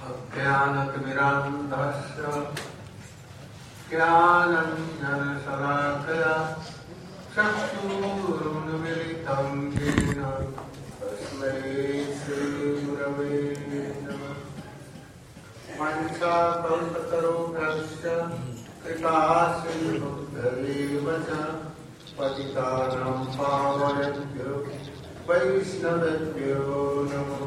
अज्ञानतिमिरान्धस्य ज्ञानाञ्जनशलाकया चक्षुरुन्मीलितं येन तस्मै श्रीगुरवे नमः। वाञ्छाकल्पतरुभ्यश्च कृपासिन्धुभ्यैव च पतितानां पावनेभ्यो वैष्णवेभ्यो नमो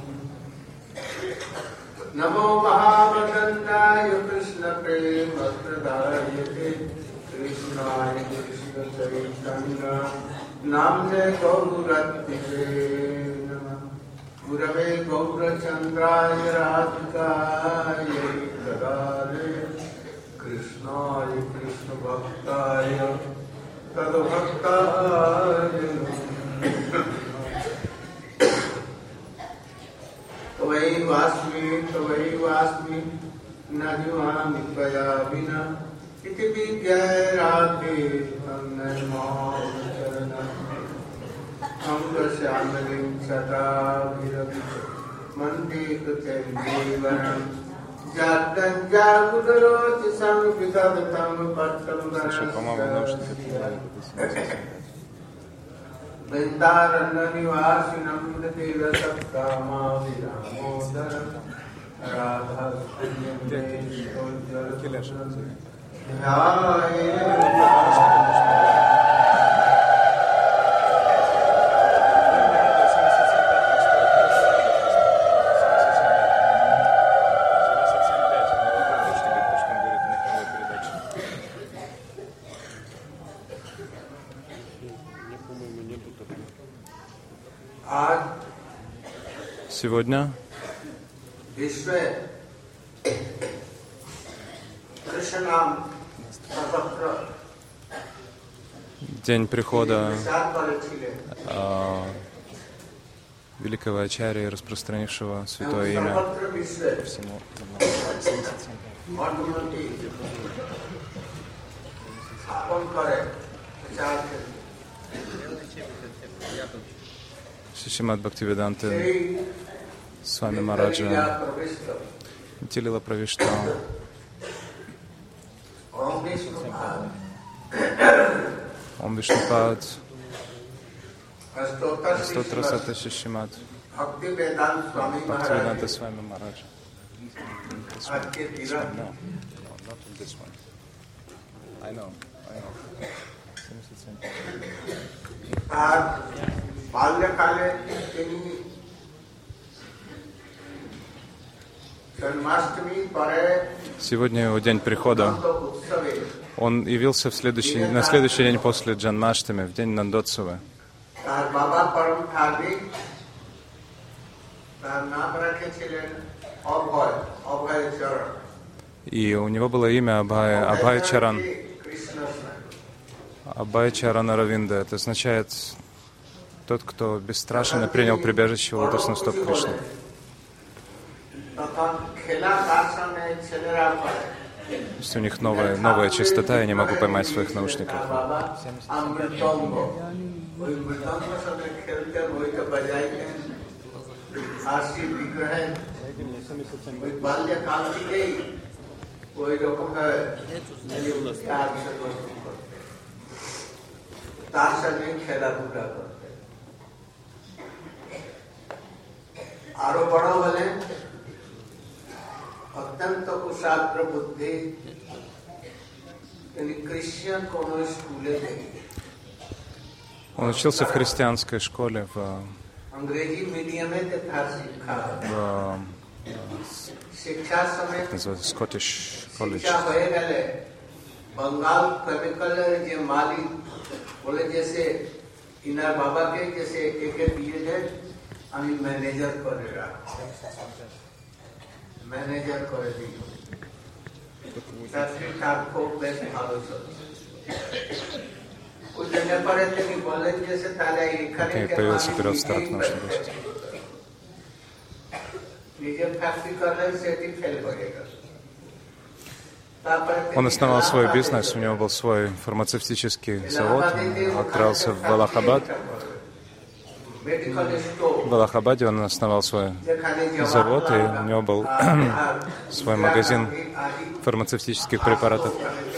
नमो महावदन्ताय कृष्णप्रेमप्रदायते कृष्णाय कृष्णचैतन्य नाम्ने गौरत्तिवे नमः। गुरवे गौरचन्द्राय राधिकाय तदालय कृष्णाय कृष्णभक्ताय तद्भक्ताय त्वयि वास्मि न जीवामि त्वया विना इति विज्ञाय राधे तन्नमामि अङ्गश्यामलिं सदाभिरवि मन्ते कृतैर्देवनं जागुरोति संविदतं पट्टं वृन्दारण्यनिवासिनं तीरसप्तामाविरामोदरं Сегодня день прихода великого ачарьи, распространившего святое имя по всему. Шримад Бхактивиданта Свами Мараджа Тилила Правишта Ом Вишнупад Стотра Сата Шримад Бхактивиданта Свами Мараджа. I know. बाल्यकाले जन्माष्टमी परे Сегодня его день прихода. Он явился на следующий день после Джанмаштами, в день Нандотсавы. И у него было имя Абхай Чаран. Абхай Чаран Аравинда. Это означает тот, кто бесстрашен и принял прибежище у лотосных стоп Кришны. Если у них новая частота, я не могу поймать своих наушников. आरो बड़ा बोले अत्यंत कुशाग्र बुद्धि क्रिश्चियन कोनो स्कूले थे. Он учился в христианской школе в Scottish College. बंगाल केमिकल जे मालिक बोले जैसे इनार बाबा के जैसे एक दिए थे আমি ম্যানেজার করে দিই তার খুব বেশ ভালো চলছে ওই জায়গা পরে থেকে বলেন যে তাহলে এখানে появился период старых наушников. নিজের ফ্যাক্টরি করলে সেটি ফেল হয়ে গেল. Он основал свой бизнес, у него был свой фармацевтический завод, он отправился в Аллахабад, в Аллахабаде он основал свой завод, и у него был свой магазин фармацевтических препаратов.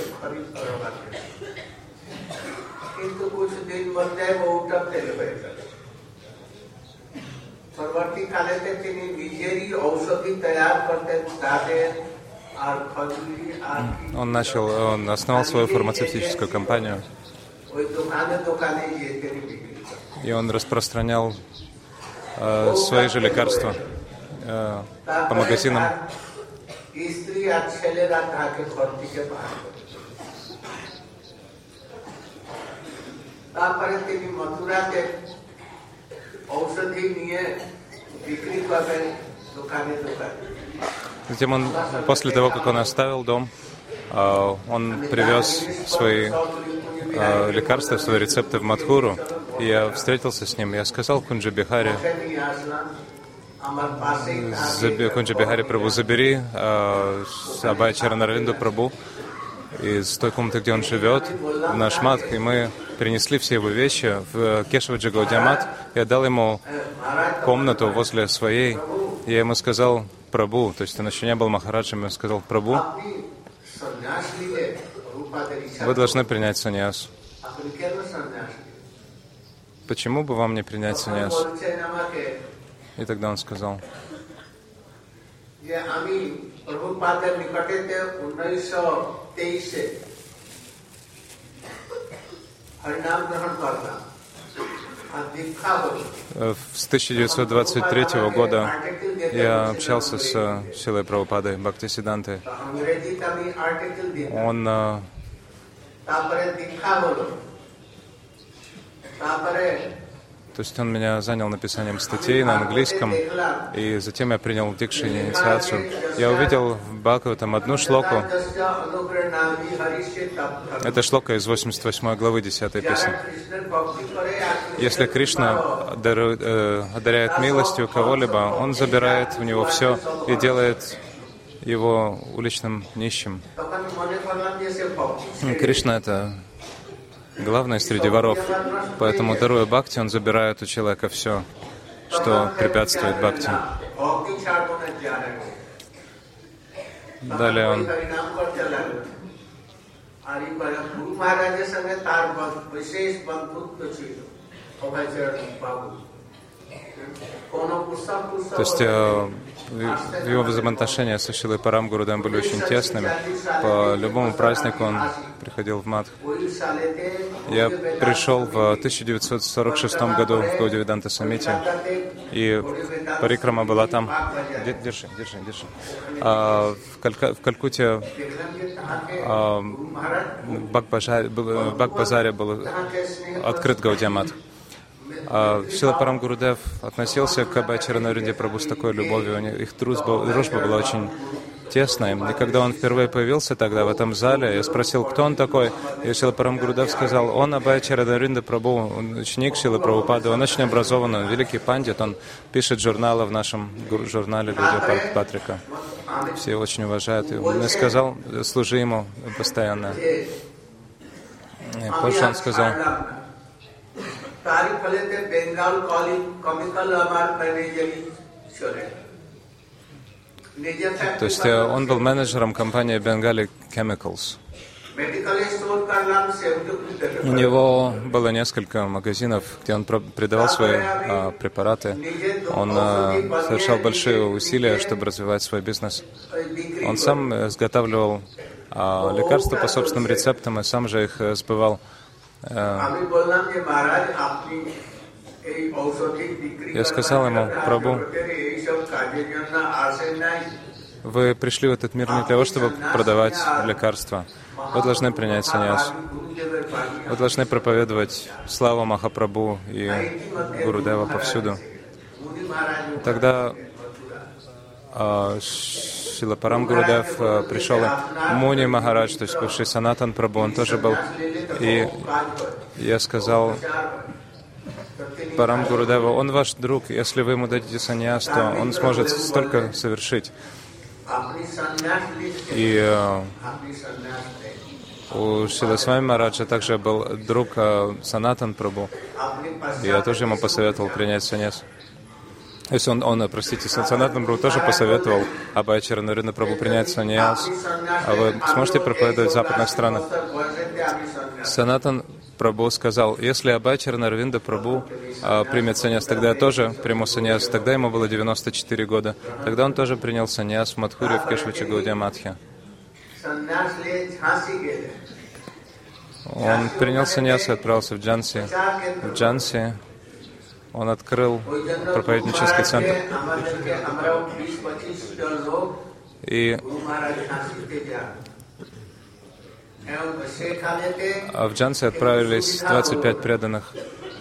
Он основал свою фармацевтическую компанию, и он распространял свои же лекарства по магазинам. Затем он, после того, как он оставил дом, он привез свои лекарства, свои рецепты в Мадхуру, и я встретился с ним. Я сказал Кунджа Бихари, Прабху, забери Абхая Чаранарвинду Прабху из той комнаты, где он живет, в наш мадх, и мы перенесли все его вещи в Кешаваджи Гаудия Мат. Я дал ему комнату возле своей, и я ему сказал: Прабху, то есть он еще не был Махараджем, я сказал: Прабху, вы должны принять саньяс. Почему бы вам не принять саньяс? И тогда он сказал: с 1923 года я общался с Шилой Прабхупадой, Бхактисидантой. Он То есть он меня занял написанием статей на английском, и затем я принял дикшу, инициацию. Я увидел в Бхагаватам одну шлоку. Это шлока из 88 главы 10 песни. Если Кришна одаряет милостью кого-либо, он забирает у него все и делает его уличным нищим. Кришна — это главное среди воров. Поэтому, даруя бхакти, он забирает у человека все, что препятствует бхакти. Далее он То есть его взаимоотношения со Шилой Парам Гурудем были очень тесными. По любому празднику он приходил в Мадх. Я пришел в 1946 году в Гаудия-Веданта Саммите, и парикрама была там. Держи. В Калькутте в Бак-базаре был открыт Гаудия Мадх. Шрила Парам Гурудев относился к Абхая Чаранарвинде Прабху с такой любовью. Их дружба была очень тесная. И когда он впервые появился тогда в этом зале, я спросил, кто он такой. И Шрила Парам Гурудев сказал: он Абхая Чаранарвинда Прабху, он ученик Шрилы Прабхупады, он очень образованный, он великий пандит, он пишет журналы в нашем журнале Гаудия Патрика. Все его очень уважают. И он сказал: служи ему постоянно. И позже он сказал: то есть он был менеджером компании Bengali Chemicals. У него было несколько магазинов, где он продавал свои препараты. Он совершал большие усилия, чтобы развивать свой бизнес. Он сам изготавливал лекарства по собственным рецептам и сам же их сбывал. Я сказал ему: Прабху, вы пришли в этот мир не для того, чтобы продавать лекарства. Вы должны принять саньяс. Вы должны проповедовать славу Махапрабху и Гурудева повсюду. Тогда Шрила Парам Гурудев пришел, и Муни Махарадж, то есть бывший Санатан Прабху, он тоже был. И я сказал Парам Гурудеву: он ваш друг, если вы ему дадите саньяс, то он сможет столько совершить. И у Шрила Свами Махараджа также был друг Санатан Прабху. И я тоже ему посоветовал принять саньяс. То есть простите, Санатан Прабху тоже посоветовал Абхая Чаранарвинда Прабху принять саньяс. А вы сможете проповедовать в западных странах? Санатан Прабху сказал, если Абхая Чаранарвинда Прабху примет саньяс, тогда я тоже приму саньяс. Тогда ему было 94 года. Тогда он тоже принял саньяс в Мадхуре, в Кешвача Гаудия Матхе. Он принял саньяс и отправился в Джанси. В Джанси он открыл проповеднический центр. И в Джанси отправились 25 преданных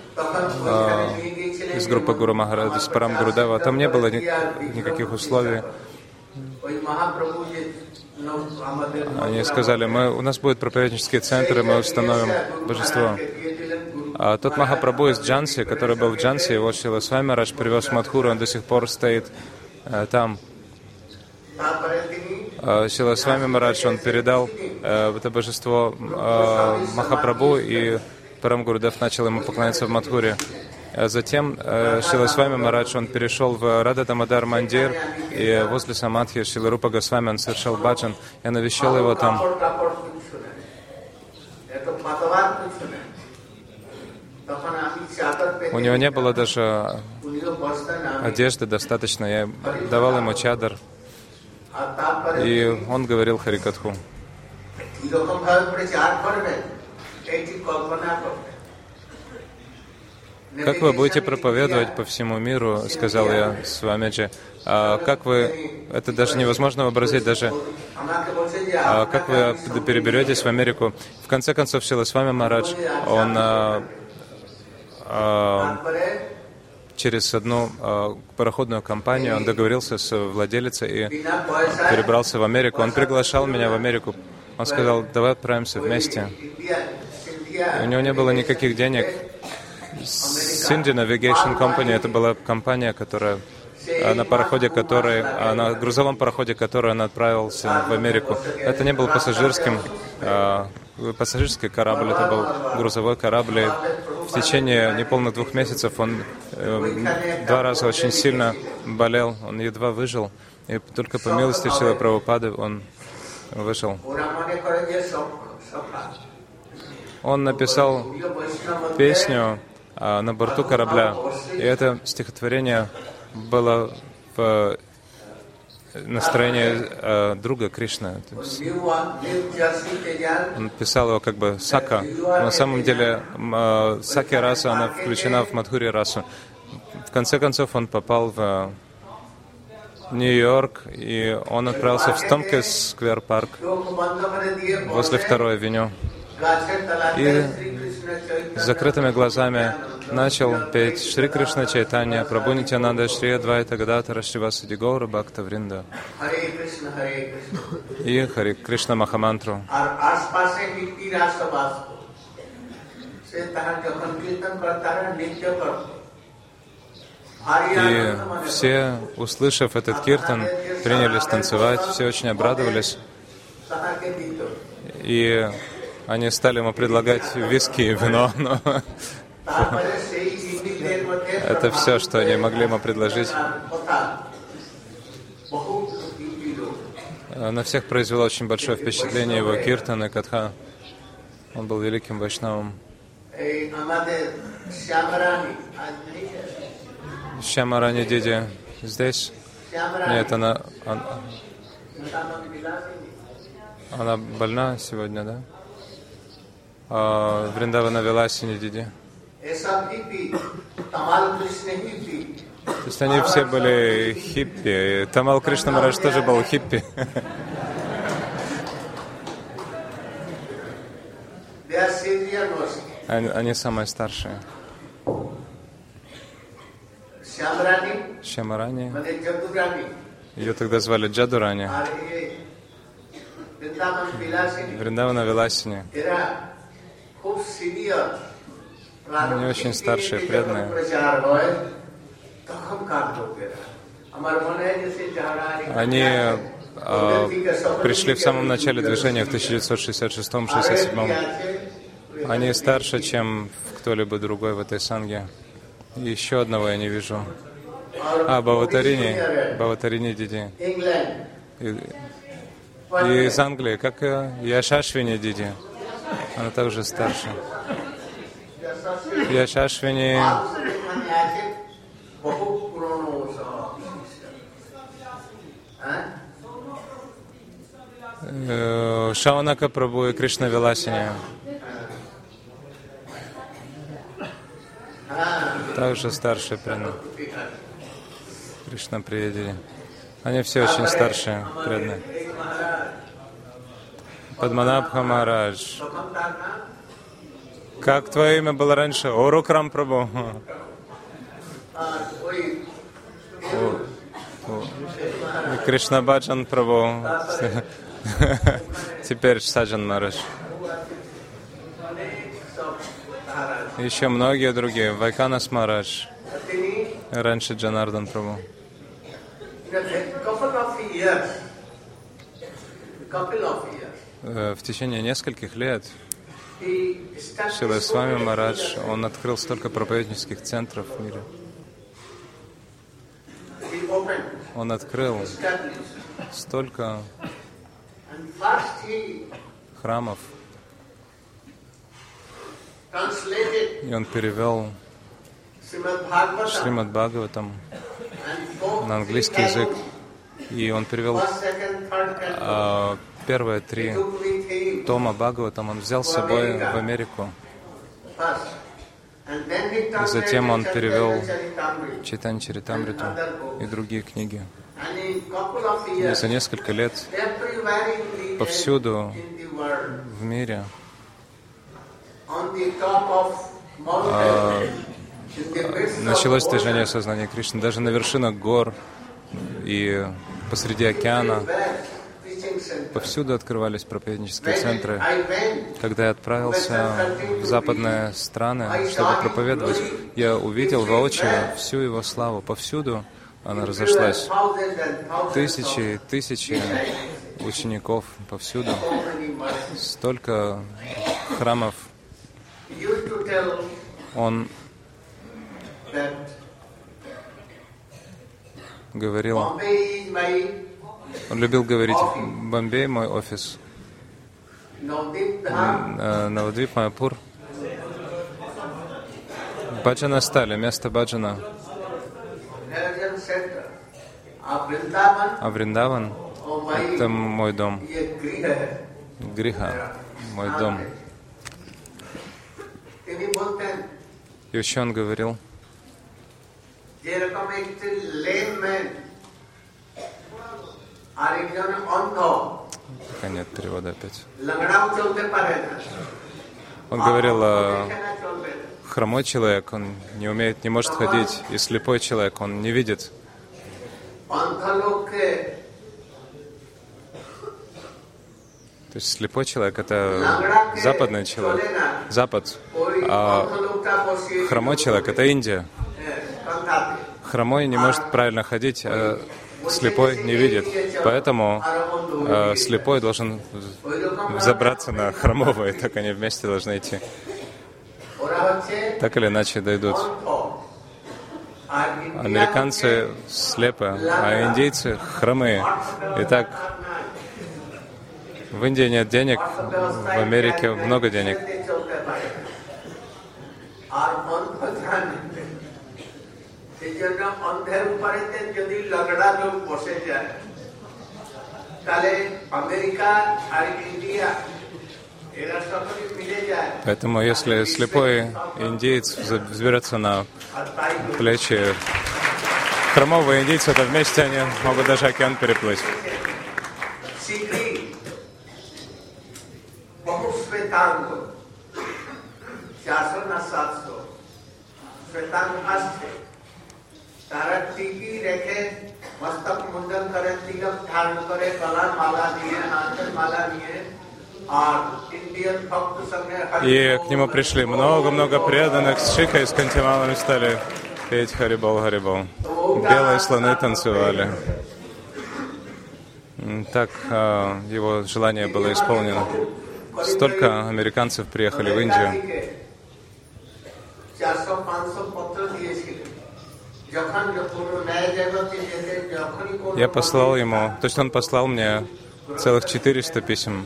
из группы Гуру Махараджа, из Парам Гурудева. Там не было никаких условий. Они сказали, у нас будет проповеднический центр, и мы установим божество. А тот Махапрабху из Джанси, который был в Джанси, его Шрила Свами Махарадж привез в Мадхуру, он до сих пор стоит там. Шрила Свами Махарадж, он передал это божество Махапрабху, и Парам Гурудев начал ему поклоняться в Мадхуре. Затем Шрила Свами Махарадж, он перешел в Рада Дамодар Мандир, и возле Самадхи Шрила Рупа Госвами он совершал баджан. Я навещал его там. У него не было даже одежды достаточно. Я давал ему чадр, и он говорил Харикатху. Как вы будете проповедовать по всему миру, сказал я Свамиджи. Как вы, это даже невозможно вообразить, даже как вы переберетесь в Америку. В конце концов, Шрила Свами Махарадж, он через одну пароходную компанию, он договорился с владелицей и перебрался в Америку. Он приглашал меня в Америку. Он сказал, давай отправимся вместе. У него не было никаких денег. Cindy Navigation Company, это была компания, которая на грузовом пароходе, который он отправился в Америку. Это не был пассажирский корабль, это был грузовой корабль. И в течение неполных 2 месяцев он 2 раза очень сильно болел, он едва выжил. И только по милости Шрилы Прабхупады он выжил. Он написал песню на борту корабля, и это стихотворение было в настроении друга Кришны. Он писал его как бы Сака. На самом деле Саки раса, она включена в Мадхури расу. В конце концов он попал в Нью-Йорк, и он отправился в Томкес Сквер Парк возле 2-й авеню. И с закрытыми глазами начал петь Шри Кришна Чайтанья, Прабху Нитьянанда, Шри Адвайта Гададхара, Шривасади Гаура Бхакта Вринда. И Хари Кришна Махамантру. И все, услышав этот киртан, принялись танцевать, все очень обрадовались. И они стали ему предлагать виски и вино, но это все, что они могли ему предложить. На всех произвело очень большое впечатление его киртан и катха. Он был великим вайшнавом. Шьямарани Диди здесь? Нет, она больна сегодня, да? Вриндавана Виласини Диди. То есть они все были хиппи. Тамал Кришна Махарадж тоже был хиппи. Они самые старшие. Шьямарани. Ее тогда звали Джадурани. Вриндавана Виласини. Они очень старшие, преданные. Они пришли в самом начале движения, в 1966-67. Они старше, чем кто-либо другой в этой санге. И еще одного я не вижу. Бхаватарине Диди. И из Англии, как Яшашвини Диди. Она также старше. Яшашвини Шаунака Прабху и Кришна Виласини. Также старшие преданные. Кришна Приядили. Они все очень старшие преданные. Падманабха Махарадж. Как твое имя было раньше? Орукрам Прабху. Кришна Баджан Прабху. Теперь Саджан Махарадж. Еще многие другие. Вайканас Махарадж. Раньше Джанардан Прабху. В течение нескольких лет Шрила Свами Махарадж, он открыл столько проповеднических центров в мире. Он открыл столько храмов. И он перевел Шримад Бхагаватам на английский язык. И он перевел первые 3 тома Бхагаватам. Он взял с собой в Америку. И затем он перевел Чайтанья Чаритамриту и другие книги. И за несколько лет повсюду в мире началось движение сознания Кришны. Даже на вершинах гор и посреди океана повсюду открывались проповеднические центры. Когда я отправился в западные страны, чтобы проповедовать, я увидел воочию всю его славу. Повсюду она разошлась. Тысячи и тысячи учеников повсюду. Столько храмов. Он говорил, он любил говорить: Бомбей — мой офис, Навадвип — Майяпур, Баджана стали, место баджана. А Вриндаван — это мой дом. Гриха — мой дом. И еще он говорил, пока нет перевода опять. Он говорил, хромой человек, он не может ходить, и слепой человек, он не видит. То есть слепой человек — это западный человек, Запад, а хромой человек — это Индия. Хромой не может правильно ходить, а слепой не видит. Поэтому слепой должен взобраться на хромого, и так они вместе должны идти. Так или иначе дойдут. Американцы слепы, а индейцы хромые. Итак, в Индии нет денег, в Америке много денег. Поэтому если слепой индеец взберется на плечи хромого индейца, то вместе они могут даже океан переплыть. И к нему пришли много-много преданных с шикой, с кантималами, стали петь Харибол, Харибол. Белые слоны танцевали. Так его желание было исполнено. Столько американцев приехали в Индию. Я послал ему, то есть он послал мне целых 400 писем.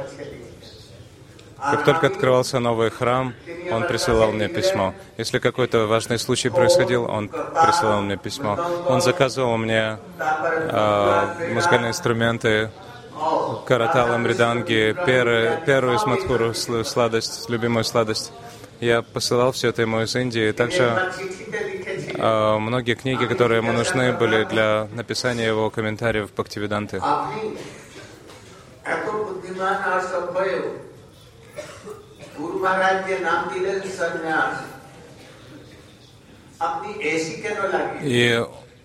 Как только открывался новый храм, он присылал мне письмо. Если какой-то важный случай происходил, он присылал мне письмо. Он заказывал мне музыкальные инструменты, караталы, мриданги, перу из Мадхуры, сладость, любимую сладость. Я посылал все это ему из Индии. Также многие книги, которые ему нужны были для написания его комментариев Бхактивиданты. И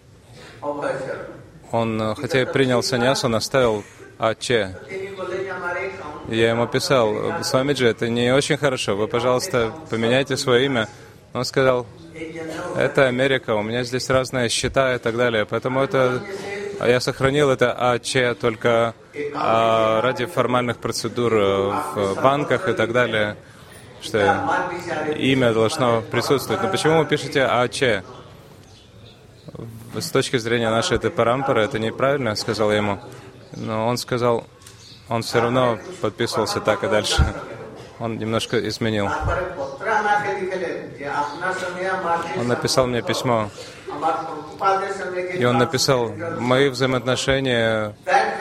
он, хотя и принял саньяс, он оставил Аче. Я ему писал: «Свамиджи, это не очень хорошо, вы, пожалуйста, поменяйте свое имя». Он сказал: «Это Америка, у меня здесь разные счета и так далее, поэтому я сохранил это АЧ только ради формальных процедур в банках и так далее, что имя должно присутствовать. Но почему вы пишете АЧ? С точки зрения нашей этой парампары это неправильно», — сказал я ему. Но он сказал, он все равно подписывался так и дальше. Он немножко изменил. Он написал мне письмо. И он написал: «Мои взаимоотношения,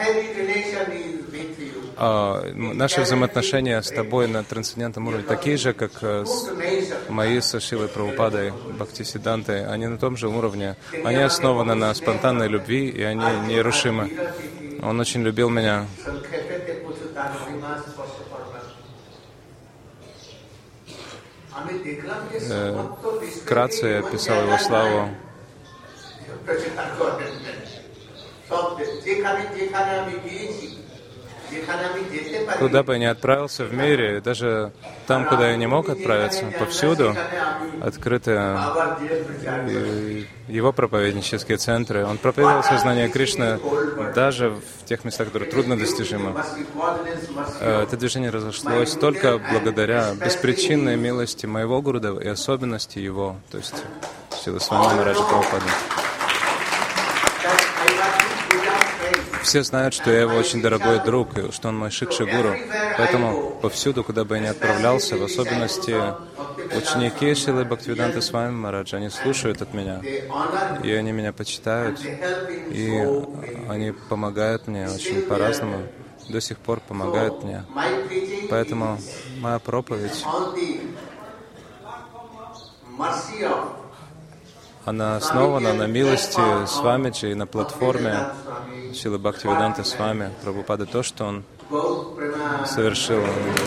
наши взаимоотношения с тобой на трансцендентном уровне такие же, как мои со Шрилой Прабхупадой, Бхактисиддхантой. Они на том же уровне. Они основаны на спонтанной любви, и они нерушимы. Он очень любил меня». Вкратце я описал его славу. Куда бы я ни отправился в мире, даже там, куда я не мог отправиться, повсюду открыты его проповеднические центры. Он проповедовал сознание Кришны даже в тех местах, которые трудно достижимы. Это движение разошлось только благодаря беспричинной милости моего Гурудева и особенности его, то есть Шрила Свами Махараджа Прабхупады. Все знают, что я его очень дорогой друг, и что он мой Шикша-гуру. Поэтому повсюду, куда бы я ни отправлялся, в особенности ученики Шрилы Бхактивиданты Свами Махараджа, они слушают от меня, и они меня почитают, и они помогают мне очень по-разному, до сих пор помогают мне. Поэтому моя проповедь, она основана на милости Свамиджи и на платформе Шрилы Бхактивиданты Свами Прабхупады, то, что он совершил.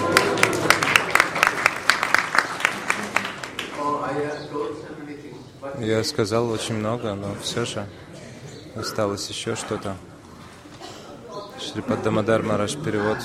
Я сказал очень много, но все же осталось еще что-то. Шрипад Дамодар Махарадж, перевод.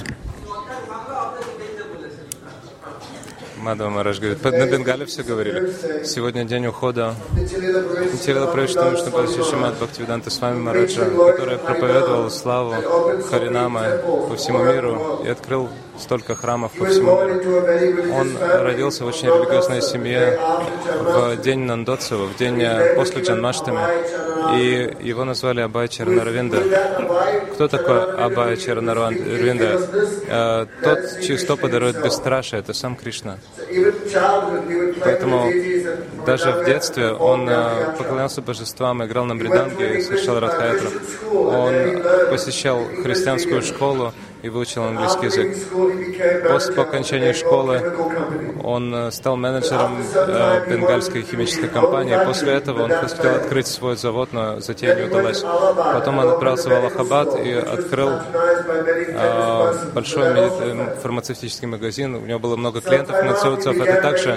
Мадхава Махарадж говорит, на Бенгале все говорили. Сегодня день ухода Нитилила Прабхупады Шримад Бхактивиданты Свами Махараджа, который проповедовал славу Харинамы по всему миру и открыл столько храмов по всему миру. Он родился в очень религиозной семье в день Нандотсава, в день после Джанмаштами, и его назвали Абхай Чаранарвинда. Кто такой Абхай Чаранарвинда? Тот, чьи стопы даруют бесстрашие, это сам Кришна. Поэтому даже в детстве он поклонялся божествам, играл на мриданге и совершал радха-ятру. Он посещал христианскую школу и выучил английский язык. По окончании школы он стал менеджером бенгальской химической компании. После этого он хотел открыть свой завод, но затея не удалась. Потом он отправился в Аллахабад и открыл большой фармацевтический магазин. У него было много клиентов, это также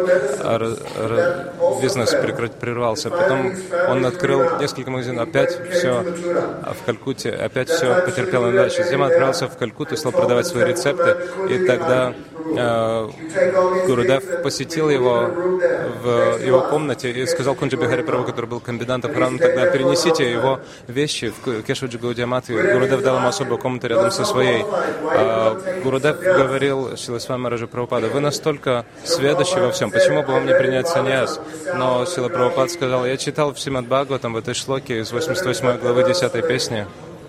бизнес прервался. Потом он открыл несколько магазинов, опять все в Калькутте, опять все потерпело неудачу. Затем он отправился в Калькутту и стал продавать свои рецепты, и тогда Гурудев посетил его в его комнате и сказал Кунджи Бихари Прабху, который был комендантом храма, тогда перенесите его вещи в Кешаваджи Гаудия Матхи. Гурудев дал ему особую комнату рядом со своей. Гурудев говорил Шрила Свами Махараджу Прабхупада: вы настолько сведущи во всем, почему бы вам не принять саньяс? Но Шрила Прабхупада сказал: я читал в Шримад Бхагаватам в этой шлоке из 88 главы 10 песни,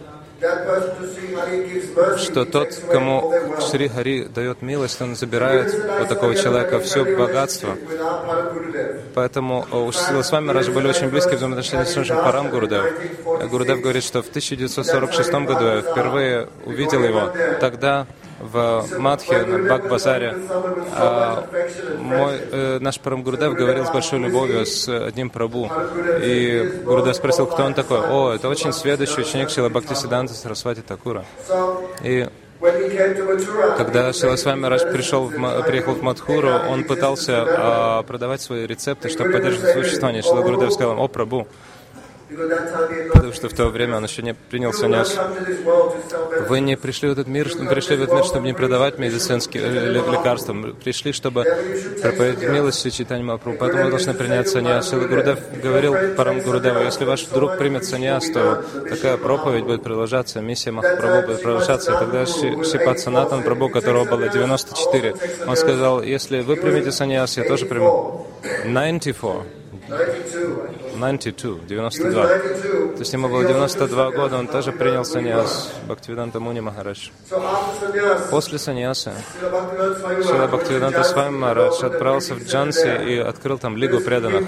что тот, кому Шри Хари дает милость, он забирает у такого человека все богатство. Поэтому у Шрила Свами Махараджа были очень близкие взаимоотношения с Парам Гурудев. Гурудев говорит, что в 1946 году я впервые увидел его. Тогда в Мадхе, на Бак-базаре, наш Парам Гурудев говорил с большой любовью с одним Прабху. И Гурудев спросил, кто он такой. О, это очень сведущий ученик Шрила Бхактисиддханты Сарасвати Такура. И когда Шрила Свами Махарадж приехал в Мадхуру, он пытался продавать свои рецепты, чтобы поддерживать существование. Шрила Гурудев сказал: о, Прабху, потому что в то время он еще не принял саньяс. Вы не пришли в этот мир, чтобы не продавать медицинские лекарства. Пришли, чтобы проповедовать милость Чайтаньи Махапрабху. Поэтому вы должны принять саньяс. Шрила Гурудев говорил Парам Гурудеву: если ваш друг примет саньяс, то такая проповедь будет продолжаться, миссия Махапрабху будет продолжаться. И тогда Шрипад Санатан Прабху, которого было 94, он сказал: если вы примете саньяс, я тоже приму. 92. То есть ему было 92 года, он тоже принял саньяс, Бхактивиданта Муни Махарадж. После саньяса Шрила Бхактивиданта Свами Махарадж отправился в Джанси и открыл там Лигу преданных.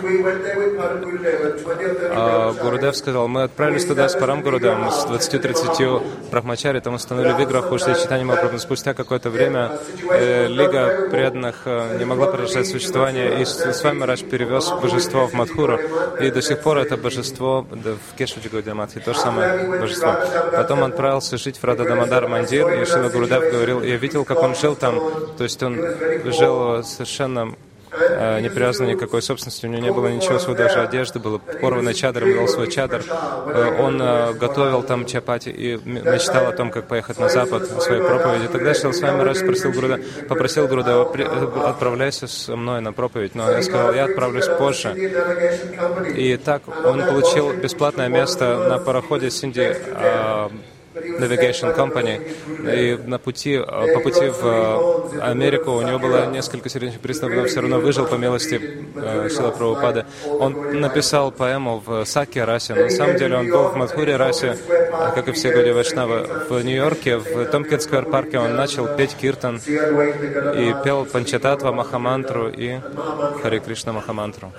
Гурудев сказал: мы отправились туда с Парам Гурудевом, с 20-30 брахмачари, там установили виграху Шри Чайтаньи Махапрабху. Спустя какое-то время Лига преданных не могла продолжать существование, и Свами Махарадж перевез божество в Мадхуру. И до сих пор это божество в Кешаваджи Гаудия Матхи, то же самое божество. Потом он отправился жить в Рада Дамодар Мандир, и Шрила Гурудев говорил: я видел, как он жил там, то есть он жил совершенно не привязан никакой собственности, у него не было ничего, своей даже одежды, было порванный чадр, он дал свой чадр. Он готовил там чапати и мечтал о том, как поехать на Запад, о своей проповеди. Тогда Шрила Свами Махарадж попросил Гурудева: отправляйся со мной на проповедь. Но я сказал: я отправлюсь позже. И так он получил бесплатное место на пароходе Синди Navigation Company, и по пути в Америку у него было несколько сердечных приступов, но все равно выжил по милости Шрила Прабхупады. Он написал поэму в Саке расе. На самом деле он был в Мадхуре расе, как и все Гаудия Вайшнавы. В Нью-Йорке, в Томпкинс-сквер парке он начал петь киртан и пел Панчататва Махамантру и Харе Кришна Махамантру.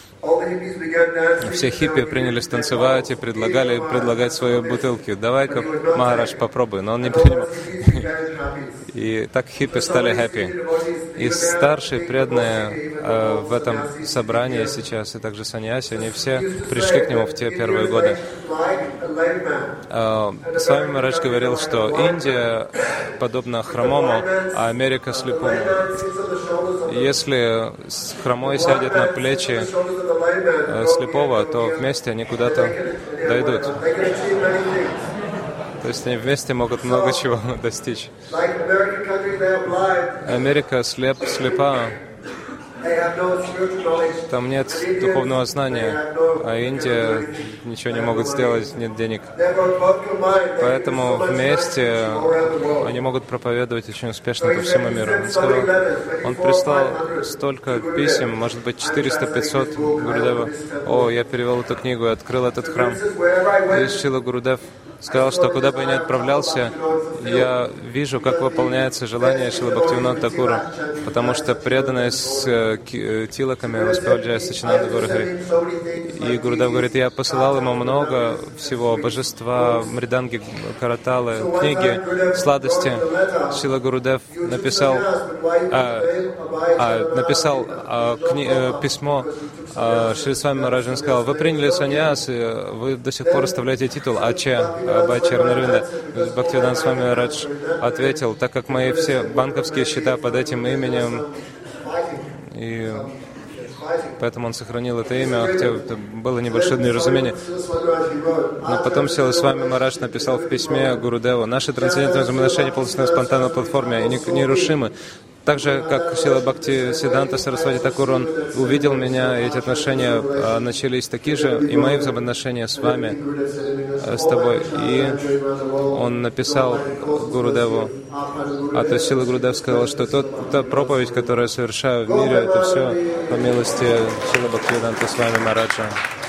Все хиппи принялись танцевать и предлагать свои бутылки. Давай-ка, Махарадж, попробуй. Но он не принял. И так хиппи стали хэппи. И старшие преданные в этом собрании сейчас, и также саньяси, они все пришли к нему в те первые годы. Свами Махарадж говорил, что Индия подобна хромому, а Америка слепому. Если хромой сядет на плечи слепого, то вместе они куда-то дойдут. То есть они вместе могут много чего достичь. Америка слепа, там нет духовного знания, а Индия ничего не могут сделать, нет денег. Поэтому вместе они могут проповедовать очень успешно по всему миру. Он прислал столько писем, может быть, 400-500 Гурудева. О, я перевел эту книгу и открыл этот храм. И Шрила Гурудев сказал, что куда бы я ни отправлялся, я вижу, как выполняется желание Шрилы Бхактивинода Такура, потому что преданные с тилаками воспевали Сачинанда Гурагари. И Гурудев говорит: я посылал ему много всего, божества, мриданги, караталы, книги, сладости. Шрила Гурудев написал письмо Шри Свами Махараджу. Он сказал: вы приняли саньяс, вы до сих пор оставляете титул Аче, Бачарнарвинда. Бхактивиданта Свами Махарадж ответил: так как мои все банковские счета под этим именем, и поэтому он сохранил это имя, хотя это было небольшое неразумение. Но потом Шрила Свами Махарадж написал в письме Гурудеву: наши трансцендентные взаимоотношения полностью на спонтанной платформе и нерушимы. Так же, как Шрила Бхактисиддханта Сарасвати Такур, он увидел меня, и эти отношения начались такие же, и мои взаимоотношения с вами, с тобой. И он написал Гурудеву, а то Шрила Гурудев сказал, что та проповедь, которую я совершаю в мире, это все по милости Шрила Бхактисиддханта Свами Махараджа.